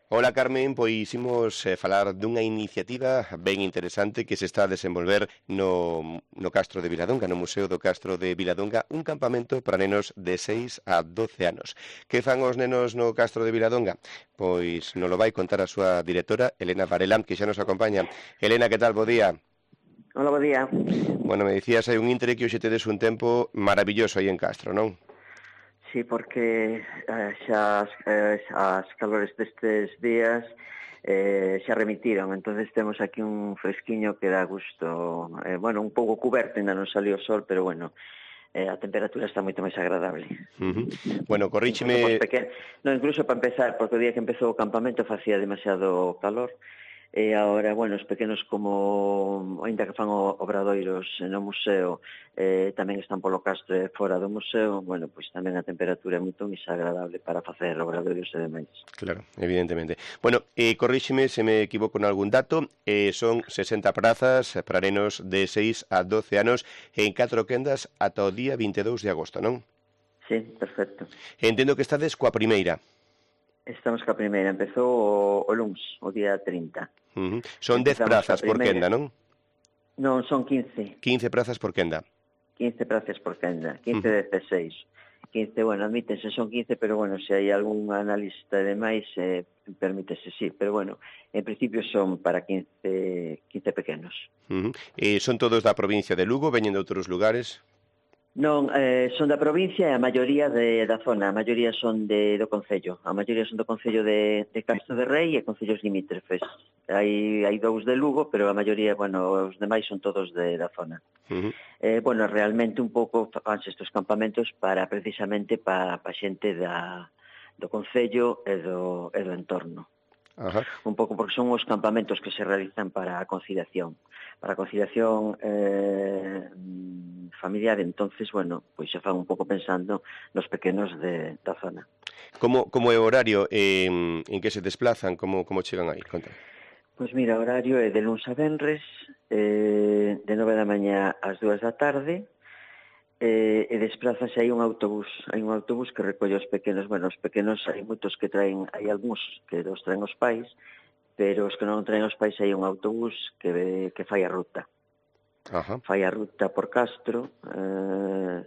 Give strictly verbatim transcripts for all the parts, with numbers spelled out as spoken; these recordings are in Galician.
Ola, Carmen, pois imos eh, falar dunha iniciativa ben interesante que se está a desenvolver no, no Castro de Viladonga, no Museo do Castro de Viladonga, un campamento para nenos de seis a doce anos. Que fan os nenos no Castro de Viladonga? Pois nos lo vai contar a súa directora, Elena Varela, que xa nos acompaña. Elena, que tal? Bo día. Hola, bo día. Bueno, me dicías, hai un intre que hoxe tedes un tempo maravilloso aí en Castro, non? Sí, porque eh, xa as, eh, as calores destes días eh, xa remitiron, entonces temos aquí un fresquiño que dá gusto, eh, bueno, un pouco cuberto, ainda non salió o sol, pero bueno, eh, a temperatura está moito máis agradable. Uh -huh. Bueno, Incluso pos corríxeme... pequenos, no, incluso para empezar, porque o día que empezou o campamento facía demasiado calor, e agora, bueno, os pequenos como, ainda que fan obradoiros no museo, eh, tamén están polo castro e fora do museo, bueno, pois tamén a temperatura é moito máis agradable para facer obradoiros e demais. Claro, evidentemente. Bueno, eh, corríxeme se me equivoco en algún dato, eh, son sesenta prazas para nenos de seis a doce anos en catro quendas ata o día vinte e dous de agosto, non? Sí, perfecto. Entendo que estades coa primeira. Estamos ca primeira, empezou o, o luns, o día trinta. Uh -huh. Son dez prazas por quenda, non? Non, son quince. quince prazas por quenda. quince prazas por quenda, quince de dezasseis. quince, bueno, admítense, son quince, pero bueno, se hai algún analista de máis, eh, permítese, sí, pero bueno, en principio son para quince, quince pequenos. Uh -huh. eh, son todos da provincia de Lugo, veñen de outros lugares? Non, eh, son da provincia e a maioría de, da zona, a maioría son de, do concello, a maioría son do concello de, de Castro de Rei e concellos limítrofes. Hai, hai dous de Lugo, pero a maioría, bueno, os demais son todos de, da zona. Uh -huh. eh, bueno, realmente un pouco fanse estes campamentos para, precisamente, para pa xente da, do concello e do, e do entorno. Ajá. Un pouco porque son os campamentos que se realizan para a conciliación. Para a conciliación eh, familiar, entonces, bueno, pois se fan un pouco pensando nos pequenos de, da zona. Como, como é o horario eh, en que se desplazan? Como, como chegan aí? Conta. Pois mira, o horario é de luns a venres, eh, de nove da mañá ás dúas da tarde, eh, e desplázase, hai un autobús, hai un autobús que recolle os pequenos, bueno, os pequenos hai moitos que traen, hai algúns que os traen os pais, pero os que non traen os pais hai un autobús que, que fai a ruta. Ajá. Fai a ruta por Castro, eh,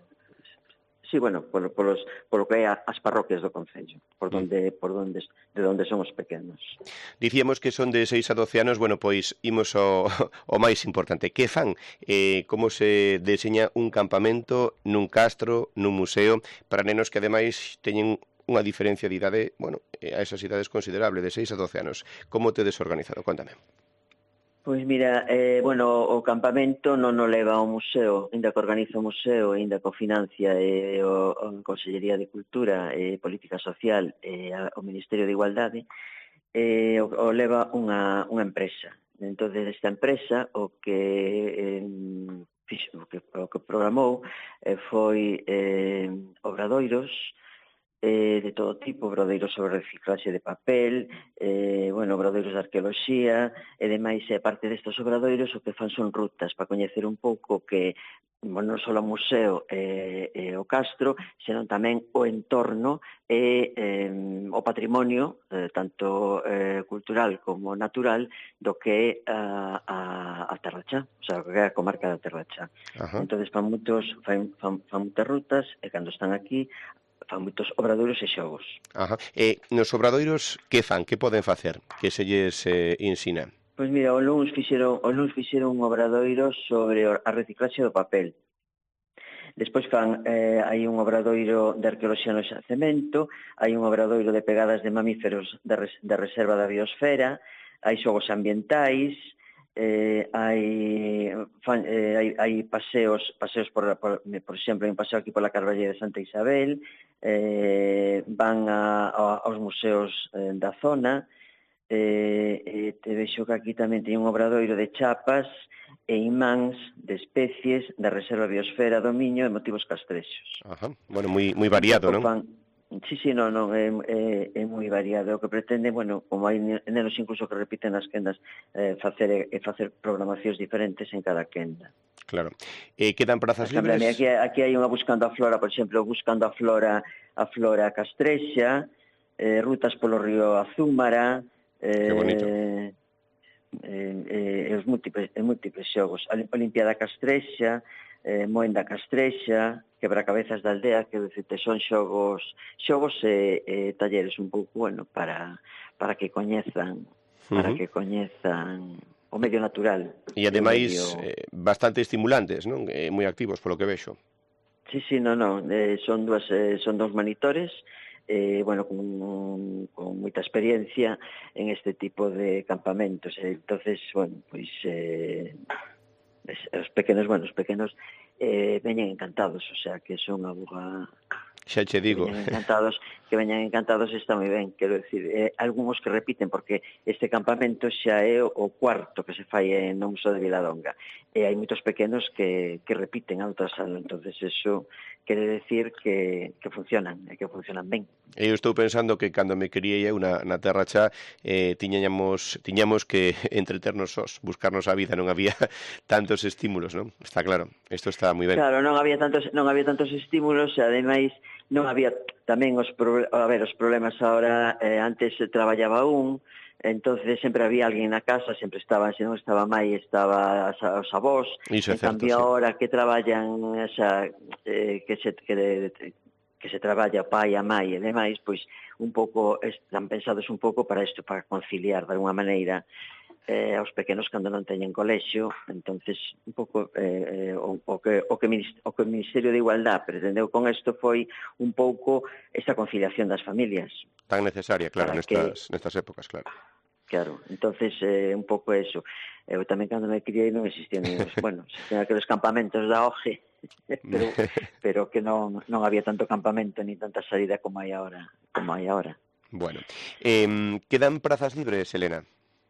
sí, bueno, por, por, los, por lo que é as parroquias do concello, por donde, por donde, de onde son os pequenos. Dicíamos que son de seis a doce anos, bueno, pois imos ao, ao máis importante. Que fan? Eh, como se deseña un campamento nun castro, nun museo, para nenos que ademais teñen unha diferencia de idade, bueno, a esas idades considerable, de seis a doce anos. Como tedes organizado? Contame. Pois mira, eh, bueno, o campamento non o leva ao museo, ainda que organiza o museo, ainda que o financia eh, o, a Consellería de Cultura e Política Social e eh, o Ministerio de Igualdade, eh, o, o leva unha, unha empresa. Entón, esta empresa, o que, eh, fixo, o que, o que programou eh, foi eh, obradoiros, Eh, de todo tipo, obradoiros sobre reciclaxe de papel, eh, bueno, obradoiros de arqueoloxía, e demais, e parte destes obradoiros o que fan son rutas para coñecer un pouco que, bueno, non só o museo e eh, eh, o castro, senón tamén o entorno e eh, o patrimonio, eh, tanto eh, cultural como natural, do que é a, a, a Terra Chá, o sea, que é a comarca da Terra Chá. Entón, fan moitos, fan, fan, fan moitas rutas, e cando están aquí, fan moitos obradoiros e xogos. Ajá. E nos obradoiros, que fan? Que poden facer? Que se lles eh, ensina? Pois mira, o luns fixeron, o luns fixeron un obradoiro sobre a reciclaxe do papel. Despois fan, eh, hai un obradoiro de arqueoloxía no xacemento, hai un obradoiro de pegadas de mamíferos de, res, de reserva da biosfera, hai xogos ambientais, eh, hai, fan, eh, hai, hai paseos, paseos por, por, por exemplo, hai un paseo aquí pola Carballeda de Santa Isabel, eh, van a, a, aos museos eh, da zona, eh, eh, te vexo que aquí tamén teñen un obradoiro de chapas e imáns de especies da Reserva Biosfera do Miño e motivos castrexos. Ajá. Bueno, moi, moi variado, non? Fan... Sí, sí, non, non, é, é, é moi variado. O que pretende, bueno, como hai nenos incluso que repiten as quendas, eh, facer, eh, facer programacións diferentes en cada quenda. Claro. Eh, quedan prazas libres? Tamén, aquí, aquí hai unha buscando a flora, por exemplo, buscando a flora a flora castrexa, eh, rutas polo río Azúmara, Que bonito. eh, eh, e os múltiples, e múltiples xogos. A Olimpiada Castrexa, eh, Moenda Castrexa, Quebracabezas da aldea, que decirte, son xogos xogos e, e talleres un pouco, bueno, para, para que coñezan para Uh -huh. que coñezan o medio natural. E ademais medio... eh, bastante estimulantes, non? Eh, moi activos, polo que vexo. Sí, sí, no, no, eh, son dúas eh, son dous monitores, eh, bueno, con, con moita experiencia en este tipo de campamentos. Eh, entonces, bueno, pois eh, os pequenos, bueno, os pequenos eh, veñen encantados, o sea, que son a boga... Xa che que digo. veñan encantados, que veñan encantados está moi ben, quero decir, eh, algúns que repiten, porque este campamento xa é o cuarto que se fai no Museo de Viladonga, e hai moitos pequenos que, que repiten a outra sala, entonces eso quere decir que, que funcionan, e que funcionan ben. Eu estou pensando que cando me criei eu na, na terra xa eh, tiñamos, tiñamos que entreternos sós, buscarnos a vida, non había tantos estímulos, non? Está claro, isto está moi ben. Claro, non había tantos non había tantos estímulos, e ademais non había tamén os pro, a ver, os problemas agora, eh, antes se traballaba un, entonces sempre había alguén na casa, sempre estaba, se non estaba mai, estaba os avós, Iso é en certo, cambio sí. agora que traballan, xa, eh, que se que, que se traballa pai a mai e demais, pois un pouco están pensados un pouco para isto, para conciliar de alguma maneira eh, aos pequenos cando non teñen colexio, entonces un pouco eh, o, o, que, o, que, o que o Ministerio de Igualdad pretendeu con isto foi un pouco esta conciliación das familias. Tan necesaria, claro, nestas, que, nestas épocas, claro. Claro, entonces eh, un pouco eso. Eu tamén cando me criei non existían, bueno, existían aqueles campamentos da O G E, pero, pero que non, non había tanto campamento ni tanta salida como hai agora, como hai agora. Bueno, eh, quedan prazas libres, Elena?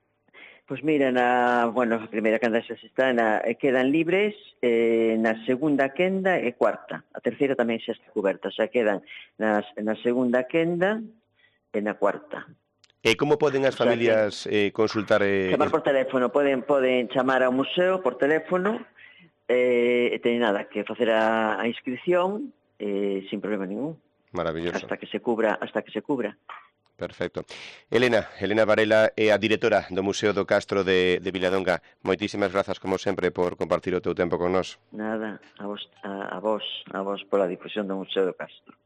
Pois mira, na, bueno, a primeira quenda xa se está, na, quedan libres, eh, na segunda quenda e cuarta. A terceira tamén xa está coberta, xa quedan nas, na segunda quenda e na cuarta. E como poden as familias eh, consultar... Eh, chamar por teléfono, poden poden chamar ao museo por teléfono, eh, e teñen nada que facer a, a inscripción eh, sin problema ningún. Maravilloso. Hasta que se cubra, hasta que se cubra. Perfecto. Elena, Elena Varela é a directora do Museo do Castro de, de Viladonga. Moitísimas grazas, como sempre, por compartir o teu tempo con nós. Nada, a vos, a, a vos, a vos pola difusión do Museo do Castro.